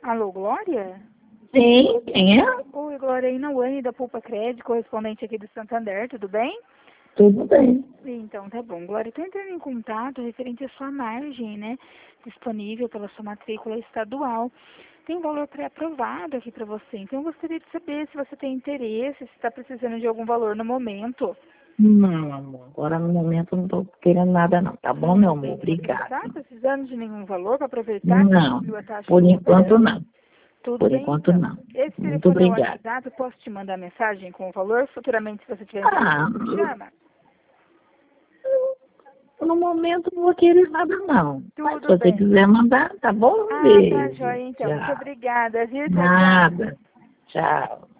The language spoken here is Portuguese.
Alô, Glória? Sim, quem é? Oi, Glória, Inauane da Poupa Crédito, correspondente aqui do Santander, tudo bem? Tudo bem. Então, tá bom. Glória, estou entrando em contato referente à sua margem, né? Disponível pela sua matrícula estadual. Tem um valor pré-aprovado aqui para você. Então, eu gostaria de saber se você tem interesse, se está precisando de algum valor no momento. Não, amor. Agora no momento eu não estou querendo nada não. Tá bom, meu amor? Você não Obrigado. está precisando de nenhum valor para aproveitar que Não, subiu a taxa por de enquanto juros? não. Tudo Por bem, enquanto então. não. Esse Muito telefone é o obrigado. WhatsApp, eu posso te mandar mensagem com o valor? Futuramente, se você tiver interesse, Ah, você me chama? no momento não vou querer nada não. Mas se Tudo você bem. quiser mandar, tá bom? Um Ah, tá beijo. joia, então. Muito Tchau. obrigada, viu? Tchau, tchau. Nada. Tchau.